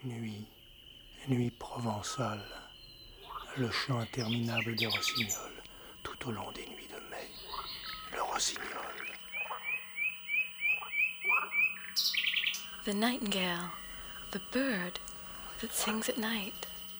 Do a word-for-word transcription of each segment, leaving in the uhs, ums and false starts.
Nuit, nuit provençale, le chant interminable des rossignols, tout au long des nuits de mai, le rossignol. The nightingale, the bird that sings at night.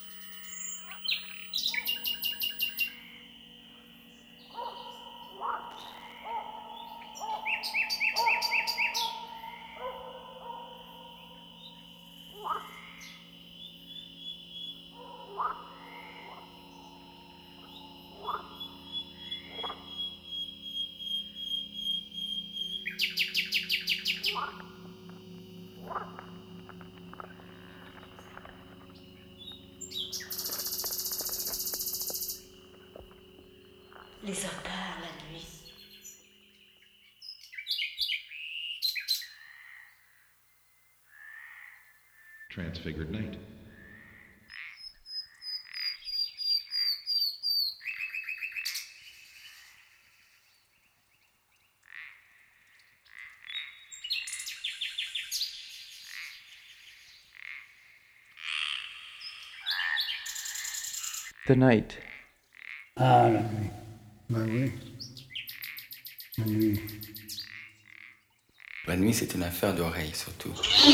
Les odeurs la nuit. Transfigured Night. The night. Ah, la nuit. Ben oui. La nuit. La nuit, c'est une affaire d'oreille, surtout.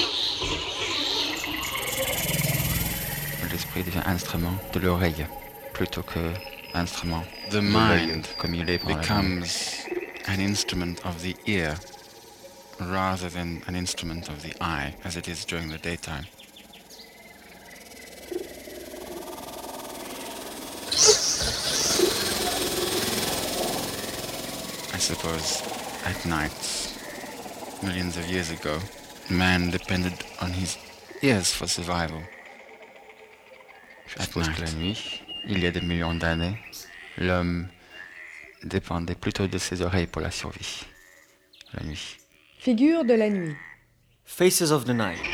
L'esprit devient instrument de l'oreille, plutôt que instrument. The mind comme il est becomes an instrument of the ear, rather than an instrument of the eye, as it is during the daytime. I suppose at night, millions of years ago, man depended on his ears for survival. Je suppose que la nuit, il y a des millions d'années, l'homme dépendait plutôt de ses oreilles pour la survie. La nuit. Figure de la nuit. Faces of the night.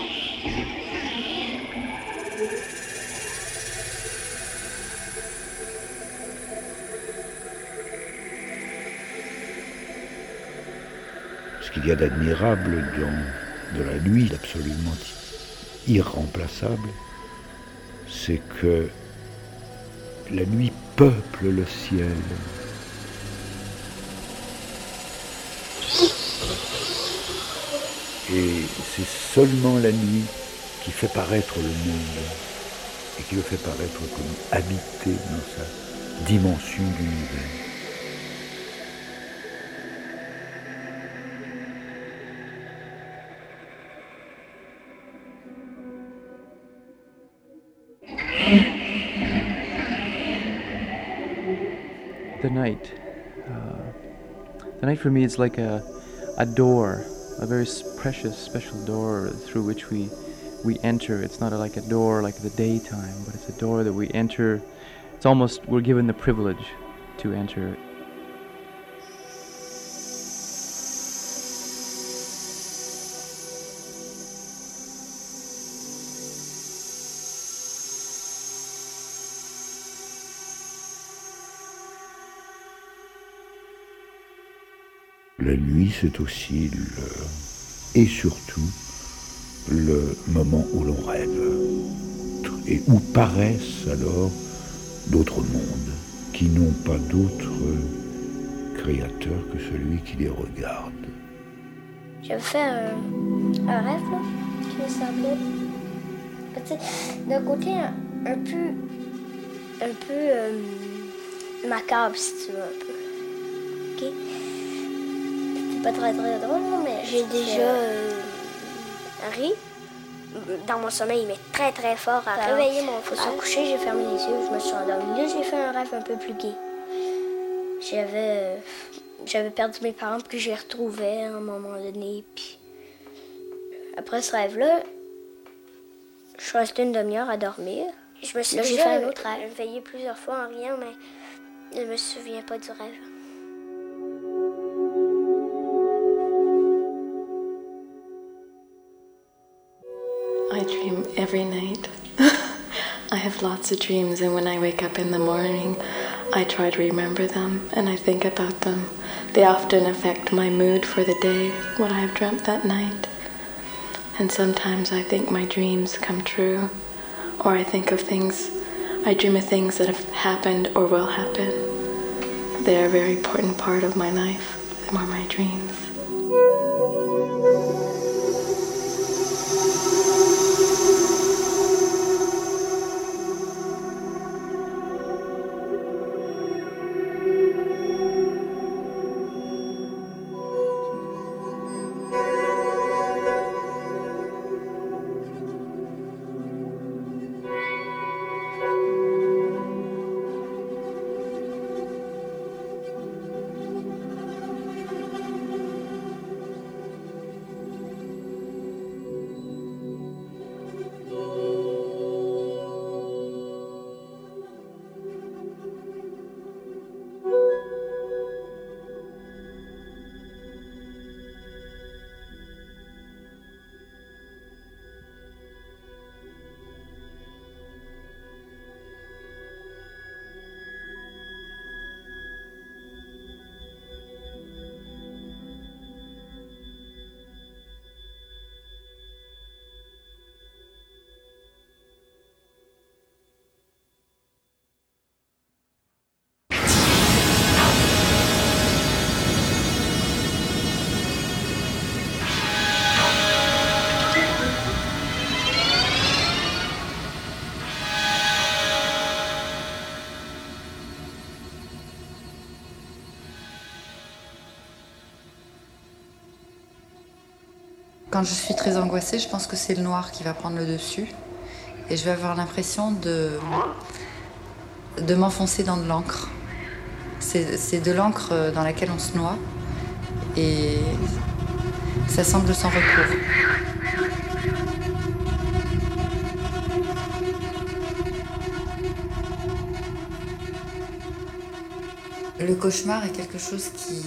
Ce qu'il y a d'admirable dans de la nuit, absolument irremplaçable, c'est que la nuit peuple le ciel. Et c'est seulement la nuit qui fait paraître le monde et qui le fait paraître comme habité dans sa dimension d'univers. The night. Uh, the night for me is like a, a door, a very precious, special door through which we we enter. It's not like a door like the daytime, but it's a door that we enter. It's almost, we're given the privilege to enter. La nuit, c'est aussi le, et surtout le moment où l'on rêve et où paraissent alors d'autres mondes qui n'ont pas d'autre créateur que celui qui les regarde. J'avais fait un, un rêve là, qui me semblait, tu sais, d'un côté un, un peu, un peu euh, macabre si tu veux un peu, ok. Pas très très drôle, mais j'ai déjà euh, ri dans mon sommeil, mais très très fort. À réveiller mon frère, se coucher, j'ai fermé les yeux, je me suis endormie. Là, j'ai fait un rêve un peu plus gai. J'avais, euh, j'avais perdu mes parents, puis je les retrouvais à un moment donné. Puis après ce rêve-là, je suis restée une demi-heure à dormir. Je me suis là, j'ai fait un autre rêve. J'ai veillé plusieurs fois en riant, mais je ne me souviens pas du rêve. I dream every night. I have lots of dreams, and when I wake up in the morning, I try to remember them, and I think about them. They often affect my mood for the day, what I have dreamt that night. And sometimes I think my dreams come true, or I think of things, I dream of things that have happened or will happen. They are a very important part of my life, or my dreams. Quand je suis très angoissée, je pense que c'est le noir qui va prendre le dessus. Et je vais avoir l'impression de, de m'enfoncer dans de l'encre. C'est, c'est de l'encre dans laquelle on se noie. Et ça semble sans recours. Le cauchemar est quelque chose qui...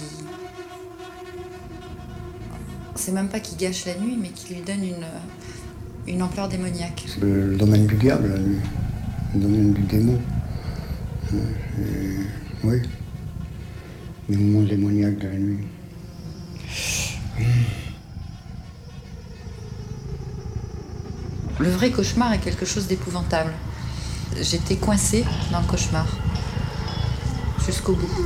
C'est même pas qui gâche la nuit, mais qui lui donne une, une ampleur démoniaque. C'est le domaine du diable, la nuit. Le domaine du démon. Et, oui. Les moments démoniaques de la nuit. Le vrai cauchemar est quelque chose d'épouvantable. J'étais coincée dans le cauchemar. Jusqu'au bout.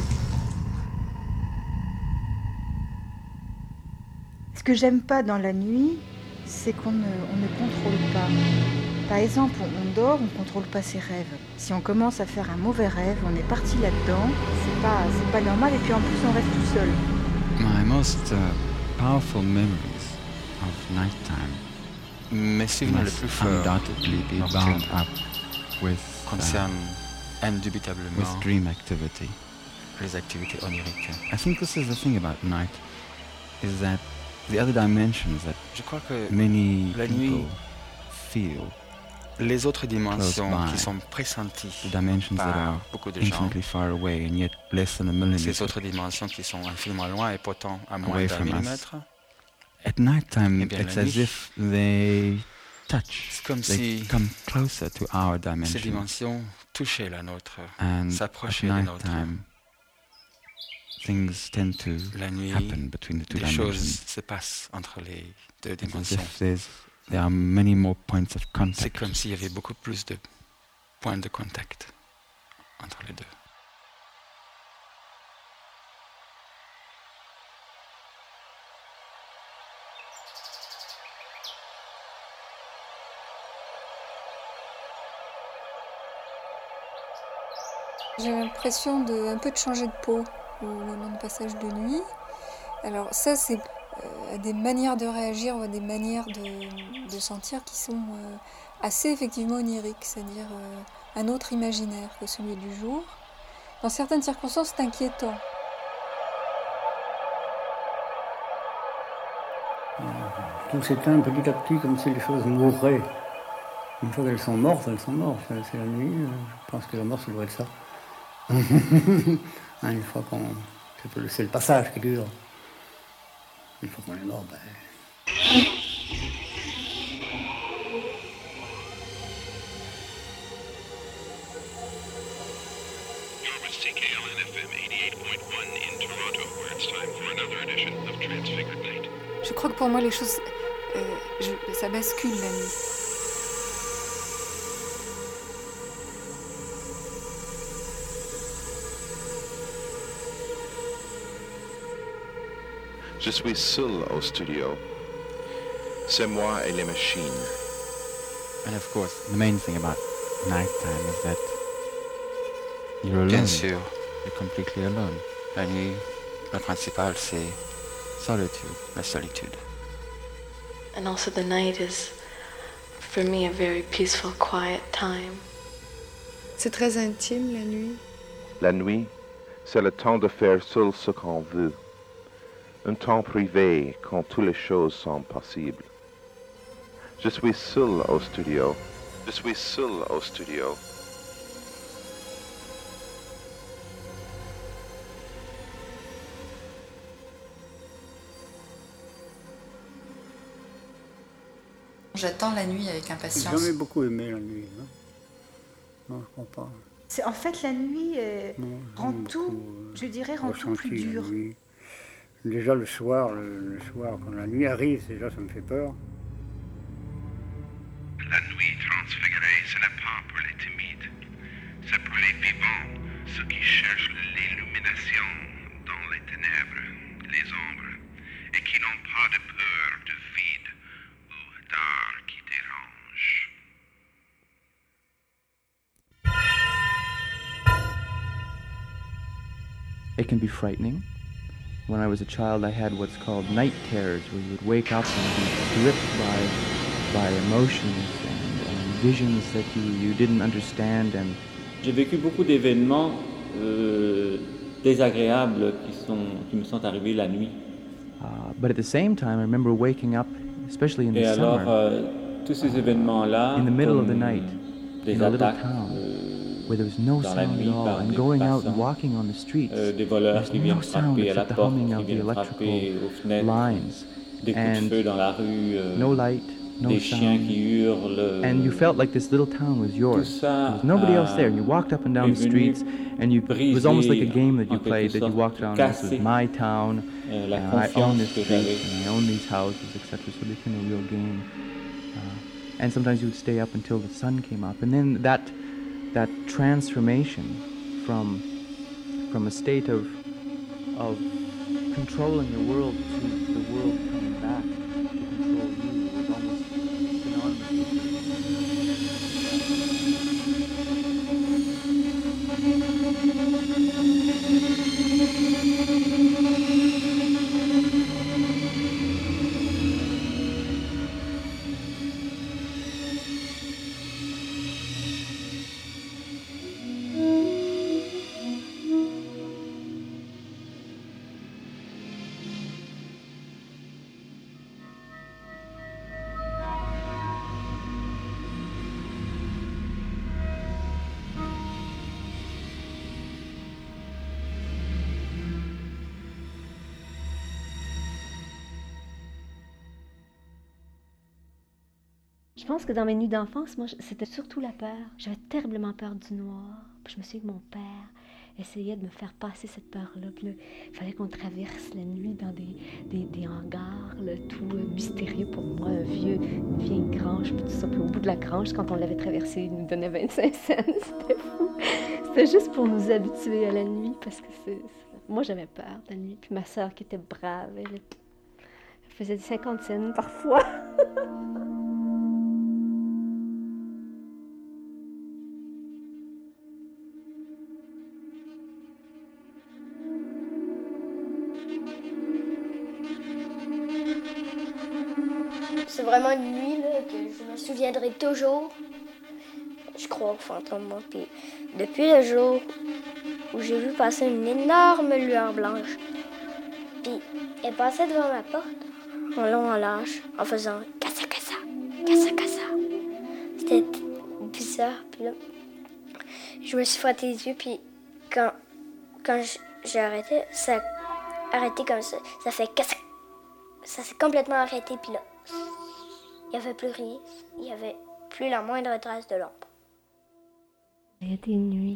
Ce que j'aime pas dans la nuit, c'est qu'on ne, on ne contrôle pas. Par exemple, on, on dort, on ne contrôle pas ses rêves. Si on commence à faire un mauvais rêve, on est parti là-dedans, c'est pas, c'est pas normal, et puis en plus on reste tout seul. My most uh, powerful memories of nighttime mes souvenirs les plus forts undoubtedly be bound up with concernent uh, indubitablement with dream activity. les activités oniriques. I think this is the thing about night, is that the other dimensions that Je crois que many la people nuit, feel, les autres dimensions close by, qui sont pressenties the dimensions that par are beaucoup de gens, infinitely far away and yet less than a millimeter ces autres dimensions qui sont infiniment loin et pourtant à moins away d'un from us. millimètre, At nighttime, Eh bien, it's la as nuit, if they touch, c'est comme they si come closer to our ces dimension. dimensions touchaient la nôtre, And at s'approchaient de nôtre. nighttime, things tend to La nuit, happen between the two des dimensions. choses se passent entre les deux It's as dimensions. if there's, there are many more points of C'est contact. comme s'il y avait beaucoup plus de points de contact entre les deux. J'ai l'impression de un peu de changer de peau au moment du passage de nuit. Alors ça, c'est euh, des manières de réagir ou des manières de, de sentir qui sont euh, assez effectivement oniriques, c'est-à-dire euh, un autre imaginaire que celui du jour. Dans certaines circonstances, c'est inquiétant. Tout s'éteint petit à petit comme si les choses mourraient. Une fois qu'elles sont mortes, elles sont mortes. C'est la nuit. Je pense que la mort, ça doit être ça. Hein, une fois qu'on... C'est le passage qui dure. Une fois qu'on est mort, ben... Je crois que pour moi, les choses euh, je, ça bascule la nuit. Je suis seul au studio. C'est moi et les machines. And of course, the main thing about nighttime is that you're alone. Bien sûr. You're completely alone. La nuit, le principal, c'est solitude, la solitude. And also the night is, for me, a very peaceful, quiet time. C'est très intime la nuit. La nuit, c'est le temps de faire seul ce qu'on veut. Un temps privé quand toutes les choses sont possibles. Je suis seul au studio. Je suis seul au studio. J'attends la nuit avec impatience. J'ai jamais beaucoup aimé la nuit. Hein. Non, je crois pas. C'est, en fait, la nuit euh, Non, rend j'aime tout, beaucoup, euh, je dirais, rend tout plus ressenti la dur. nuit. Déjà le soir, le, le soir, quand la nuit arrive, déjà ça me fait peur. La nuit transfigurée, ce n'est pas pour les timides, c'est pour les vivants, ceux qui cherchent l'illumination dans les ténèbres, les ombres, et qui n'ont pas de peur du vide ou d'art qui dérange. It can be frightening. When I was a child, I had what's called night terrors, where you would wake up and be gripped by, by emotions and, and visions that you, you didn't understand. And j'ai vécu beaucoup d'événements euh, désagréables qui, sont, qui me sont arrivés la nuit. Uh, but at the same time, I remember waking up, especially in Et the alors, summer, euh, tous ces événements-là, in the middle of the comme night, des in a little attaques, town, euh, where there was no dans la sound nuit at all, par and des going out passants, and walking on the streets, euh, des voleurs there's qui no viennent sound frapper à la except the porte, humming qui of the viennent electrical frapper aux fenêtres, lines, des coups de and feu dans la rue, euh, no light, no des sound, chiens qui hurlent. and you felt like this little town was yours. Tout ça There was nobody else there, and you walked up and down the est venu streets, and you, it was almost like a game that you en played, quelque that you sorte walked around, this casser, was my town, euh, la and I own this confiance que street, j'avais. and I own these houses, et cetera. So it became a real game. Uh, and sometimes you would stay up until the sun came up, and then that that transformation from from a state of of controlling the world to the world coming back to control you was almost synonymous. Je pense que dans mes nuits d'enfance, moi, c'était surtout la peur. J'avais terriblement peur du noir. Puis je me souviens que mon père essayait de me faire passer cette peur-là. Puis là, il fallait qu'on traverse la nuit dans des, des, des hangars, là, tout euh, mystérieux pour moi, un vieux, une vieille grange, puis tout ça. Puis au bout de la grange, quand on l'avait traversée, il nous donnait vingt-cinq cents. C'était fou. C'était juste pour nous habituer à la nuit, parce que c'est, c'est... moi, j'avais peur de la nuit. Puis ma sœur, qui était brave, elle, elle faisait des cinquante cents parfois. C'est vraiment une nuit là, que je me souviendrai toujours. Je crois aux fantômes, moi. Puis depuis le jour où j'ai vu passer une énorme lueur blanche, puis elle passait devant ma porte, en long, en large, en faisant cassa cassa, cassa cassa. C'était bizarre. Puis là, je me suis frotté les yeux, puis quand, quand j'ai arrêté, ça a arrêté comme ça. Ça fait cassa. Ça s'est complètement arrêté, puis là, il n'y avait plus rien. Il n'y avait plus la moindre trace de l'ombre. Il y a des nuits.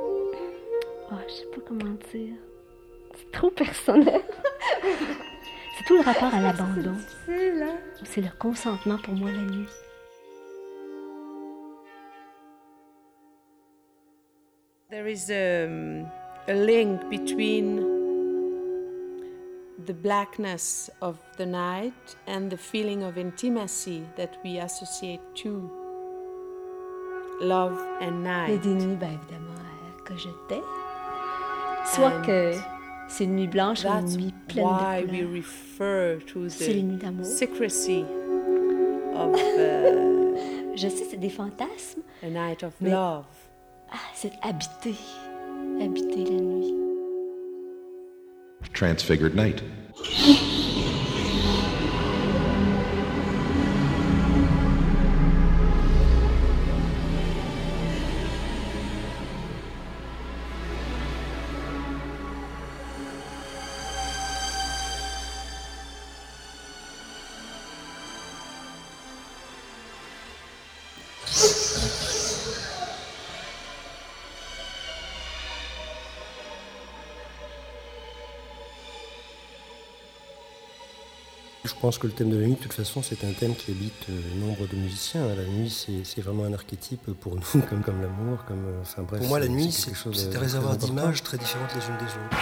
Oh, je sais pas comment dire. C'est trop personnel. C'est tout le rapport à l'abandon. C'est le consentement pour moi la nuit. There is a, a link between the blackness of the night and the feeling of intimacy that we associate to love and night. Il y a des nuits, bien évidemment, euh, que je tais. Soit and que c'est une nuit blanche ou une nuit pleine de couleurs. C'est les nuits d'amour. Secrecy of, uh, je sais, c'est des fantasmes. A night of mais, love. Ah, c'est habiter, habiter la nuit. Transfigured Night. Je pense que le thème de la nuit, de toute façon, c'est un thème qui habite euh, nombre de musiciens. La nuit, c'est, c'est vraiment un archétype pour nous, comme, comme l'amour, comme... Euh, enfin bref. Pour moi, la nuit, c'est, c'est, c'est un réservoir d'images très différentes les unes des autres.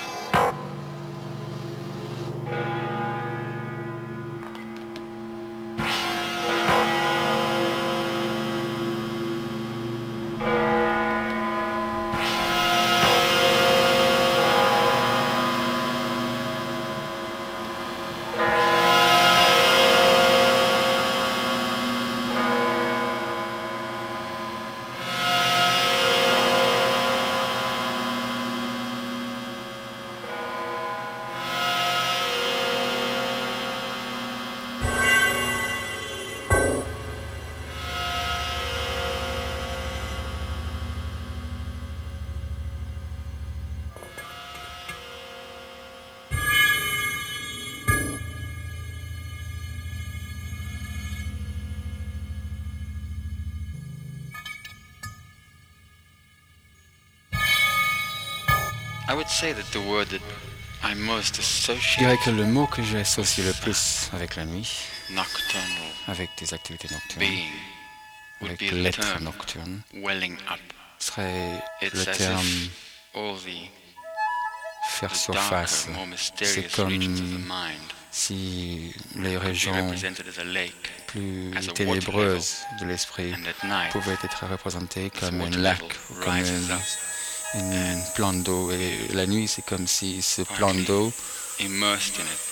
I would say that the word that I most associate. Je dirais que le mot que j'associe le plus avec la nuit, nocturnal, avec des activités nocturnes, being, avec l'être nocturne, welling up, serait It's le terme all the, faire the surface. darker, more C'est mysterious comme regions of the mind si les could be régions represented as a lake, plus as a ténébreuses de l'esprit and at night, pouvaient être représentées comme water un lac, level comme rises une, up. une plante d'eau. Et la nuit, c'est comme si ce plan d'eau immersed in it.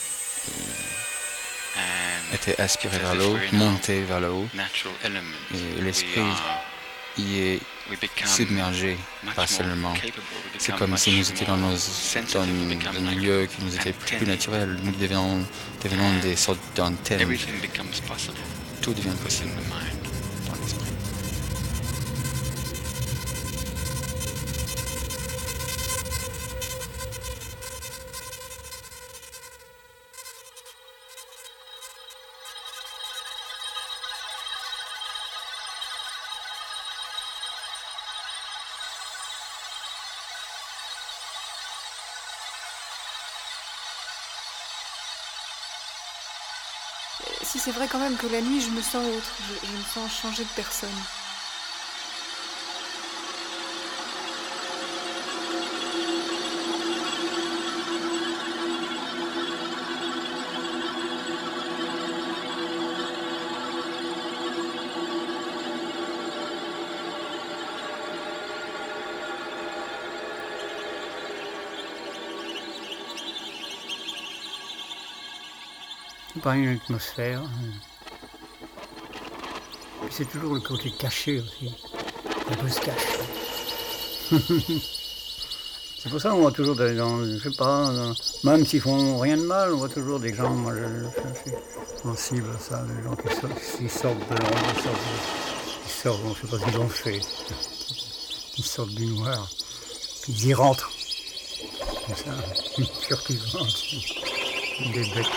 And était aspiré it's vers as if l'eau, we're in our monté vers le haut. natural element. Et l'esprit We are- y est we become submergé much partiellement. more capable, we C'est become comme si much nous étions dans, more nos, sensitive, dans we become un like milieu qui nous était plus antennae. naturel. Nous devenons, devenons des sortes d'antennes. Everything becomes possible. Tout devient possible in the mind. dans l'esprit. Si c'est vrai quand même que la nuit, je me sens autre, je, je me sens changer de personne. Pas une atmosphère. C'est toujours le côté caché aussi. Un peu se cache. C'est pour ça qu'on voit toujours dans, dans je sais pas, dans, même s'ils font rien de mal, on voit toujours des gens, moi je, je suis sensible à ça, des gens qui sortent, qui sortent de l'ombre, qui sortent, qui sortent, on ne sait pas ce qu'ils ont fait, qui sortent du noir, puis ils y rentrent. Comme ça, furtivement, des bêtes.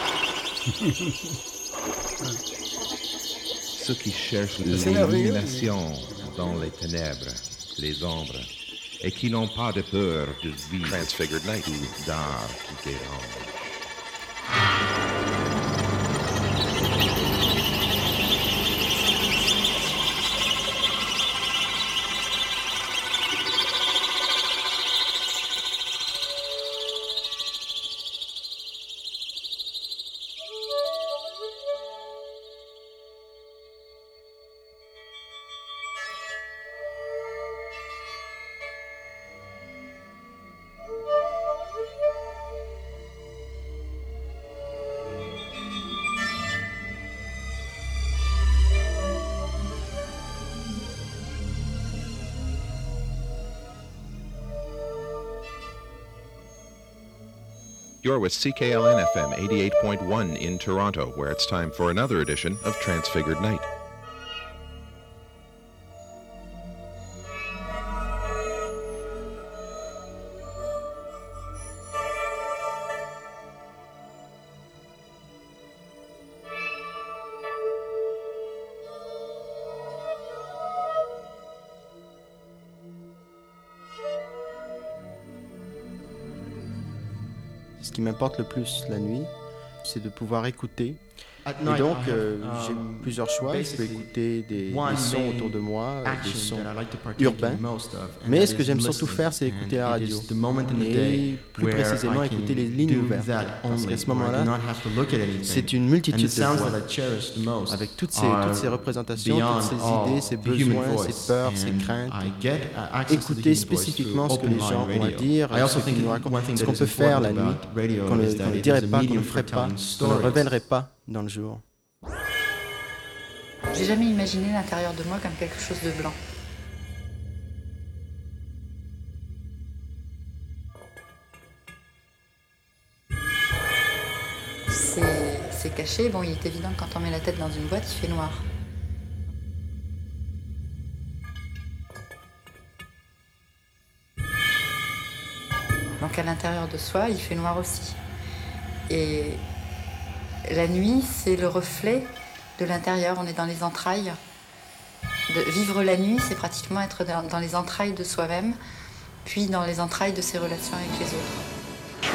Ceux qui cherchent l'illumination dans les ténèbres, les ombres, et qui n'ont pas de peur de vivre Transfigured Night. tout d'art qui dérange. You're with C K L N F M eighty-eight point one in Toronto, where it's time for another edition of Transfigured Night. Ce qui m'importe le plus la nuit, c'est de pouvoir écouter. Et donc, euh, j'ai plusieurs choix. Je peux écouter des, des sons autour de moi, des sons urbains. Mais ce que j'aime surtout faire, c'est écouter la radio. Et plus précisément, écouter les lignes ouvertes. Parce qu'à ce moment-là, c'est une multitude de voix. Avec toutes ces, toutes ces représentations, toutes ces idées, ces besoins, ces peurs, ces craintes. Écouter spécifiquement ce que les gens ont à dire, ce qu'ils nous racontent, ce qu'on peut faire la nuit, qu'on ne, qu'on ne dirait pas, qu'on ne ferait pas, qu'on ne révélerait pas dans le jour. J'ai jamais imaginé l'intérieur de moi comme quelque chose de blanc. C'est, c'est caché. Bon, il est évident que quand on met la tête dans une boîte, il fait noir. Donc à l'intérieur de soi, il fait noir aussi. Et la nuit, c'est le reflet de l'intérieur. On est dans les entrailles. De vivre la nuit, c'est pratiquement être dans, dans les entrailles de soi-même, puis dans les entrailles de ses relations avec les autres.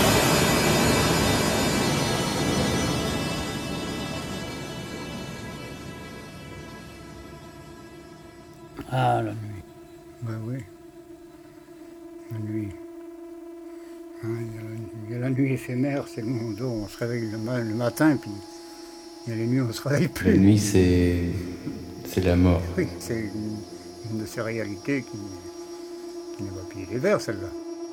Ah, la nuit. Ben oui. La nuit. Hein, il, y a la, il y a la nuit éphémère, c'est le moment où on se réveille le, le matin, puis il y a les nuits où on ne se réveille plus. La nuit, c'est, c'est la mort. Oui, c'est une, une de ces réalités qui, qui n'est pas pied les verres, celle-là.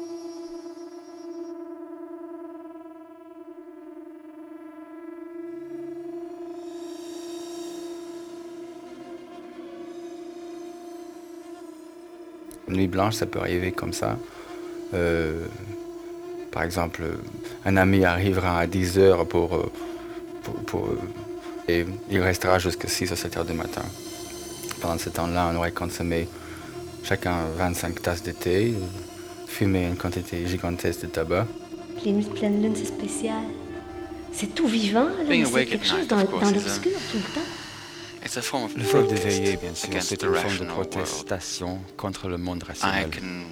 Une nuit blanche, ça peut arriver comme ça. Euh, par exemple, un ami arrivera à dix heures pour, pour, pour, et il restera jusqu'à six ou sept heures du matin. Pendant ce temps-là, on aurait consommé chacun vingt-cinq tasses de thé, fumé une quantité gigantesque de tabac. Les nuits de pleine lune, c'est spécial. C'est tout vivant, là, mais c'est quelque chose dans, dans l'obscur tout le temps. Le fait de veiller, bien sûr, c'est une forme de protestation contre le monde rationnel.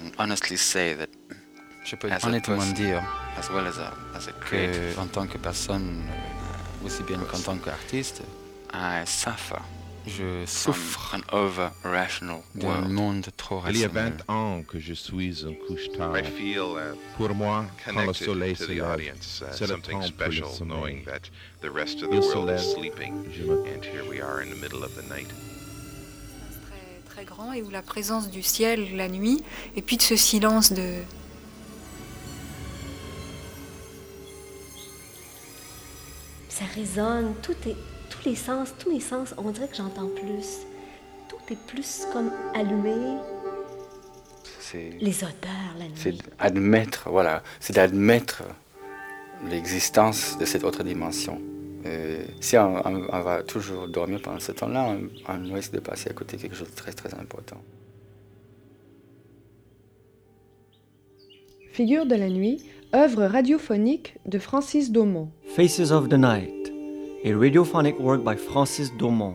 Je peux honnêtement dire qu'en tant que personne, aussi bien qu'en tant qu'artiste, je souffre d'un monde trop rationnel. Il y a vingt ans que je suis un couche-tard. Pour moi, quand le soleil se lève, c'est le temps pour le sommeil. Il se lève, je me couche. Très, très grand, et où la présence du ciel la nuit, et puis de ce silence de... Ça résonne, tout est, tous les sens, tous les sens, on dirait que j'entends plus. Tout est plus comme allumé. C'est, les odeurs, la nuit. C'est admettre, voilà, c'est d'admettre l'existence de cette autre dimension. Euh, si on, on, on va toujours dormir pendant ce temps-là, on, on risque de passer à côté de quelque chose de très très important. Figure de la nuit, œuvre radiophonique de Francis Daumont. Faces of the Night, a radiophonic work by Francis Daumont.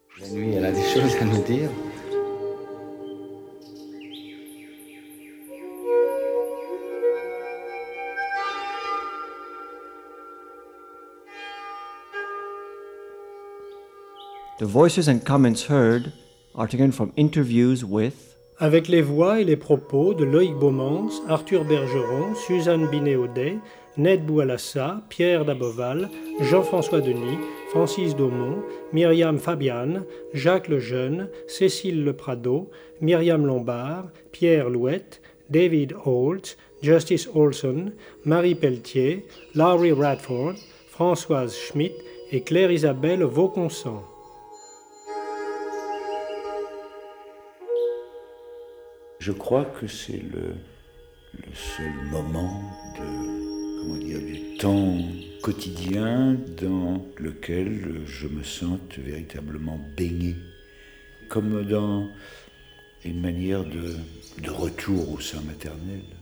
La nuit, elle a des choses à nous dire. The voices and comments heard are taken from interviews with avec les voix et les propos de Loïc Beaumans, Arthur Bergeron, Suzanne Binet-Audet, Ned Boualassa, Pierre Daboval, Jean-François Denis, Francis Daumont, Myriam Fabian, Jacques Lejeune, Cécile Leprado, Myriam Lombard, Pierre Louette, David Holt, Justice Olson, Marie Pelletier, Laurie Radford, Françoise Schmidt et Claire-Isabelle Vauconsant. Je crois que c'est le, le seul moment de, comment dire, du temps quotidien dans lequel je me sente véritablement baigné, comme dans une manière de, de retour au sein maternel.